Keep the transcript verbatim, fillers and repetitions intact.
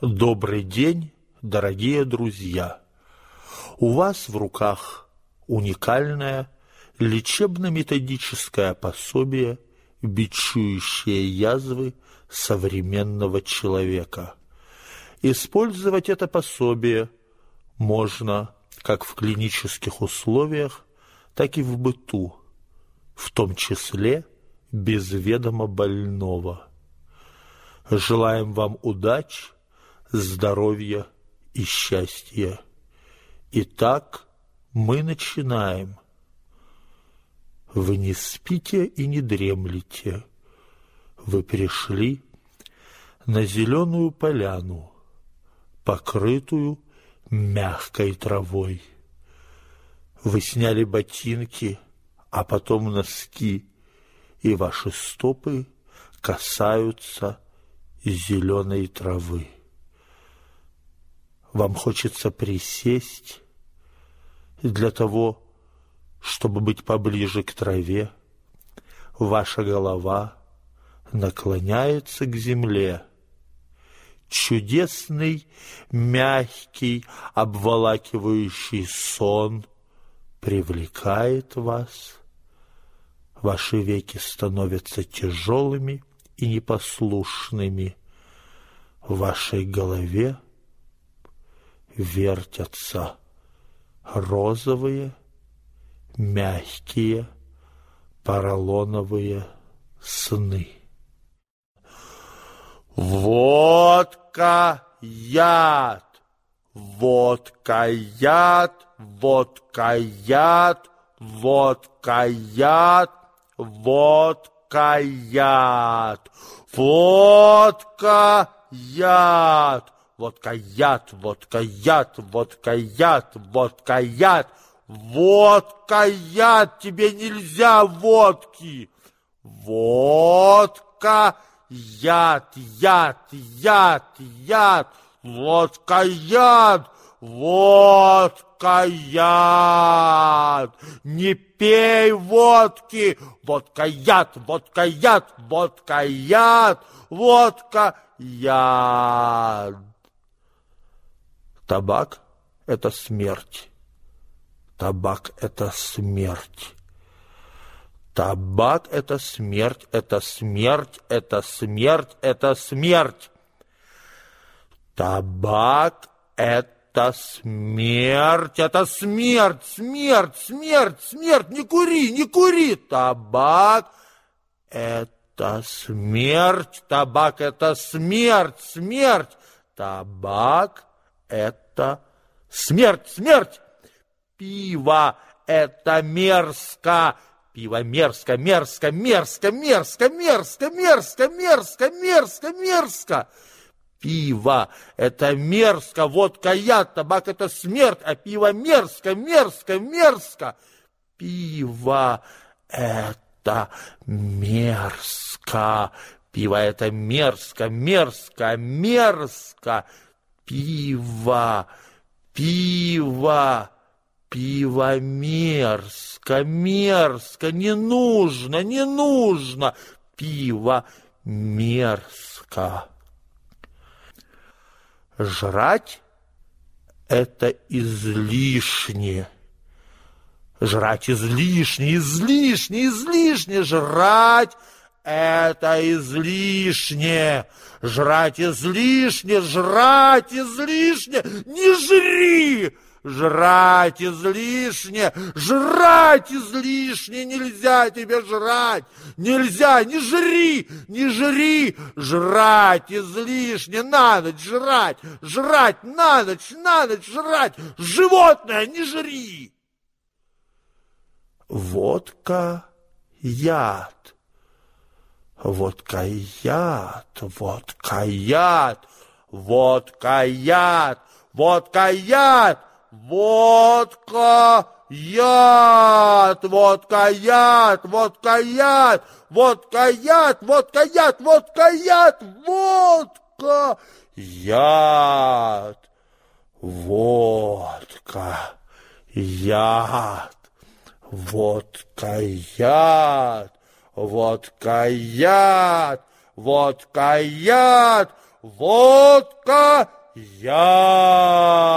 Добрый день, дорогие друзья! У вас в руках уникальное лечебно-методическое пособие, бичующее язвы современного человека. Использовать это пособие можно как в клинических условиях, так и в быту, в том числе без ведома больного. Желаем вам удачи, здоровья и счастья. Итак, мы начинаем. Вы не спите и не дремлете. Вы пришли на зеленую поляну, покрытую мягкой травой. Вы сняли ботинки, а потом носки, и ваши стопы касаются зеленой травы. Вам хочется присесть для того, чтобы быть поближе к траве. Ваша голова наклоняется к земле. Чудесный, мягкий, обволакивающий сон привлекает вас. Ваши веки становятся тяжелыми и непослушными. В вашей голове вертятся розовые, мягкие, поролоновые сны. Водка яд, водка яд, водка яд, водка яд, водка яд, водка яд. Водка яд, водка яд, водка яд, водка яд, водка яд, тебе нельзя водки. Водка яд, яд, яд, яд, водка яд, водка яд. Не пей водки, водка яд, водка яд, водка яд, водка яд. Табак – это смерть. Табак – это смерть. Табак – это смерть, это смерть, это смерть, это смерть. Табак – это смерть, это смерть, смерть, смерть, смерть. Не кури, не кури. Табак – это смерть, табак – это смерть, смерть. Табак – это смерть, смерть. Пиво – это мерзко. Пиво мерзко, мерзко, мерзко, мерзко, мерзко, мерзко, мерзко, мерзко, мерзко. Пиво – это мерзко, водка яд, табак – это смерть, а пиво мерзко, мерзко, мерзко. Пиво – это мерзко. Пиво – это мерзко, мерзко, мерзко. Пиво, пиво, пиво мерзко, мерзко, не нужно, не нужно. Пиво мерзко. Жрать – это излишне. Жрать излишне, излишне, излишне. Жрать – это излишне. Жрать излишне, жрать излишне, не жри! Жрать излишне, жрать излишне, нельзя тебе жрать, нельзя, не жри, не жри, жрать излишне, на ночь жрать, жрать на ночь, на ночь жрать, животное, не жри. Водка яд. Водка яд, водка яд, водка яд, водка яд, водка яд, водка яд, водка яд, водка яд, водка яд, водка яд, водка яд, водка яд, водка яд. Водка яд, водка яд, водка, яд.